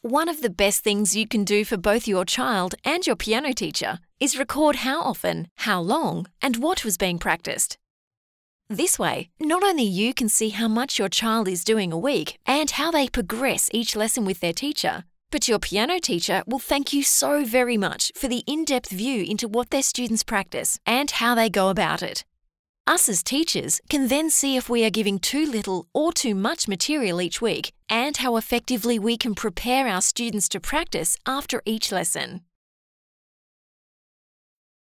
One of the best things you can do for both your child and your piano teacher is record how often, how long, and what was being practiced. This way, not only you can see how much your child is doing a week and how they progress each lesson with their teacher, but your piano teacher will thank you so very much for the in-depth view into what their students practice and how they go about it. Us as teachers can then see if we are giving too little or too much material each week and how effectively we can prepare our students to practice after each lesson.